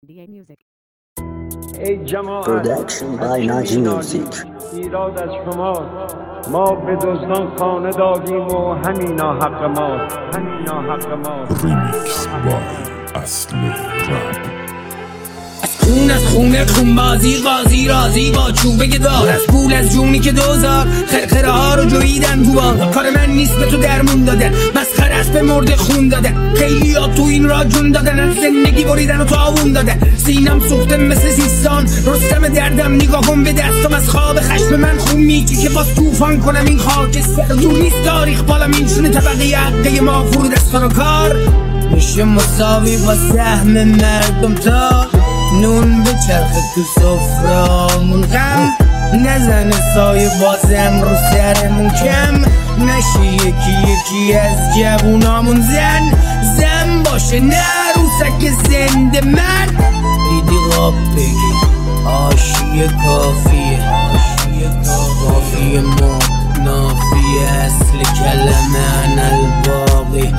DA Music. ای جماعت Production by Naji Music. ایراد از شما ما به دزدان خانه دادیم و همینا حق ما ریمیکس بای اصل رپ. از خونه خونبازی قاضی راضی با چوبه دار از پول از جونی که دوزار خرخره ها رو جویدن تو بار کار من نیست به تو درمون دادن مسخره است به مرد خون دادن خیلی ها تو این را جون دادن از زندگی بریدن و تاوون دادن سینم سوخته مثل سیستان رستم دردم نگاه کن به دستم از خواب خشم من خون میگی که باز توفان کنم این خاک تو نیست تاریخ بالا میشونه طبقه عقه ما فرود از کار و کار میشه مساوی با سهم مردم تا نون به چرخ تو سفرامون غم نزنه سایه بازم رو سرمون کم نشه یکی از جوونامون زن باشه نه روسک زنده مرد دیدی غاب بگی آشیه کافیه ما نافیه اصل کلمه انا الباقی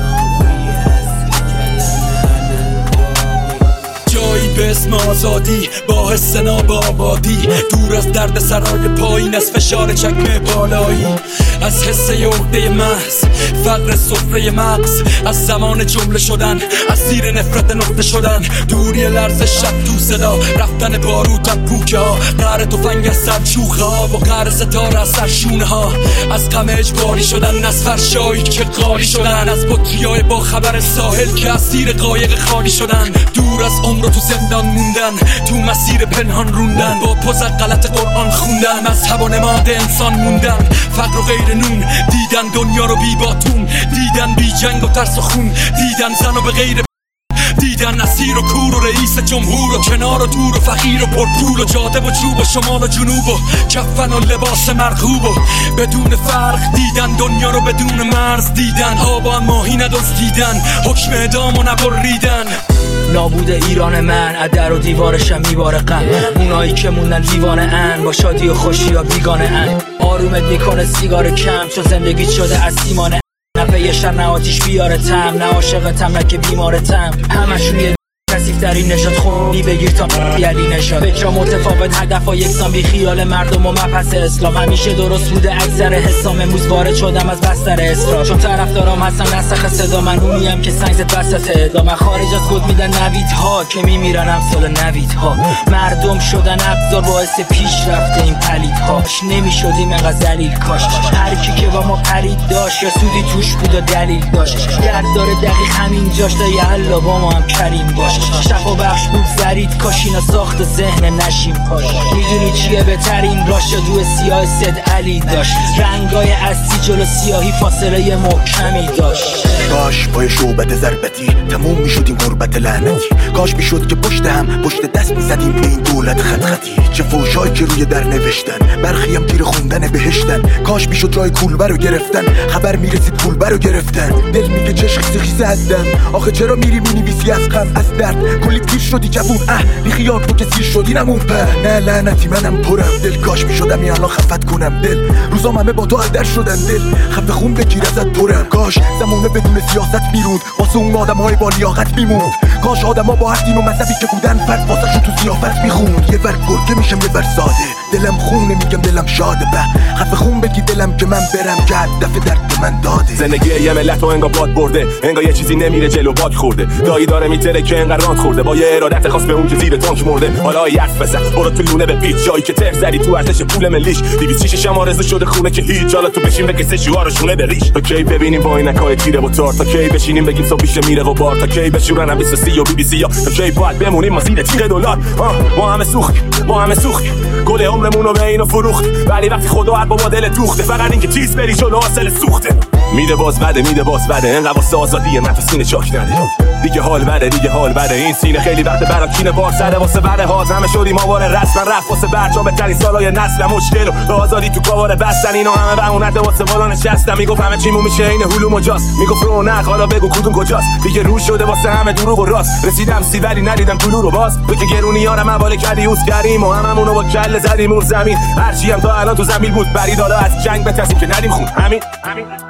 جایی به اسم آزادی با حس نابابادی دور از درد سرای پایین از فشار چکمه بالایی از حس عقده محض فقر سفره مغز از زمان جمله شدن از زیر نفرت نقطه شدن دوری لرز شب تو صدا رفتن بارود در پوکه ها قهر تفنگ از سر چوخه ها با قهر ستاره از سر شونه ها از غم اجباری شدن از فرشایی که قالی شدن از بطریای با خبر ساحل که از زیر قایق خالی شدن دور از عمر تو زندان موندن تو مسیر پنهان روندن با پوز غلط قرآن خوندن مذهب و نماد انسان موندن فقر و غیر نون دیدن دنیا رو بی باتون دیدن بی جنگ و ترس و خون دیدن زن و به غیر دیدن اسیر و کور و رئیس جمهور و کنار و دور و فقیر و پرپول و جاده و چوب و شمال و جنوب و کفن و لباس مرغوب و بدون فرق دیدن دنیا رو بدون مرز دیدن آبان ماهی ندزدیدن حکم اعدام و نبریدن نابود ایران من از در و دیوارشم میباره غم اونایی که موندن دیوانه ان با شادی و خوشی یا بیگانه ان آرومت میکنه سیگار کم چون زندگی شده از سیمان نه یه شر نه آتیش بیارتم نه عاشقتم نه که بیمارتم همشون یه کسیف در این نشاد خونی بگیر تا یلی نشاد فکر متفاوت هدف ها یکسان بی خیال مردم و مبحث اسلام همیشه درست بوده اکثر حسام امروز وارد شدم از بستر اسرار چون طرفدارام هستن نسخ صدا من اونیم که سنگ زد وسط ادامه خارج از گود میدن نویدها که میمیرن امثال نویدها مردم شدن ابزار باعث پیشرفت این پلیدهاش نمیشدیم انقدر ذلیل کاش هر کی که با ما پرید داشت یا سودی توش بود و دلیل داشت درد داره دقیق همین جاش تا یه الله با ما هم کریم باش شفا بخش بود زرید کاشینا ساخت ذهن نشیم پاش میدونی چیه بهترین راش دو سیاه صد علی داشت رنگای اصلی جلو سیاهی فاصله محکمی داشت کاش با شعبت ضربتی تموم میشد این غربت لعنتی کاش میشد که پشت دست میزدیم به این دولت خطی چه فوشایی که روی در نوشتن برخی هم تیر خوندن بهشتن کاش میشد جای کولبر رو گرفتن خبر میرسید پولبر رو گرفتن دل میگه چش خیزه هستم آخه چرا میری مینویسی از غم از درد کلی پیر شدی جوون بیخیال تو که سیر شدی نمون نه لعنتی منم پرم دل کاش میشدم این الان خفت کنم دل روزام همه با تو در شدن دل خفه خون بگیر ازت پرم کاش زمونه بدون سیاست میروند واسه اون آدم‌های با لیاقت میموند کاش آدما با هر دین و مذهبی که بودن فرد واسه تو سیاست میخوند یه ور گرگه میشم یه ور ساده دلم خونه میگم دلم شاده خفه خون بگی دلم که من برم که هدف درد من داده زندگی یه ملت و انگار باد برده انگار یه چیزی نمیره جلو باک خورده دایی داره میتره که انقدر راند خورده با یه ارادت خاص به اون که زیر تانک مرده حالا حرف بزن برو تو لونه به پیچ جایی که تر زدی تو ارزش پول ملیش 206 هم آرزو شده خونه که هیچ حالا تو بشین بگی سه شوار شونه بریش تا کی ببینیم با عینکای تیره و تار تا کی بشینیم بگیم صبح پیش میره و بار تا کی بشورن هم 23 و BBC یا تا کی باید بمونیم ما زیر تیغ دلار ما همه سوخت گل عمرمون رو به اینو فروخت ولی وقتی خدا هر بابا دل دوخته فقط اینکه تیز بری جلو حاصل سوخته میده باز بده انقدر واسه آزادی من تو سینه چاک نده دیگه حال بده این سینه خیلی وقت برام کینه بار سره واسه بره هاز همه شدیم آواره رسما رفت واسه برجام بهترین سالای نسل مشکل و آزادی تو کاوار بستن اینا همه بهونت واسه بالا نشستم میگفت همه چیمون میشه این هلوم و جاست میگفت رونق حالا بگو کدوم کجاست دیگه رو شده واسه همه دروغ و راست رسیدم سی ولی ندیدم طلوع رو باز تو که گرونیارم حواله کردی اوس کردیم و هممونو با کله زدیم اون زمین هرچی هم تا الان تو زمین بود برید حالا از جنگ بترسیم که ندیم خون همین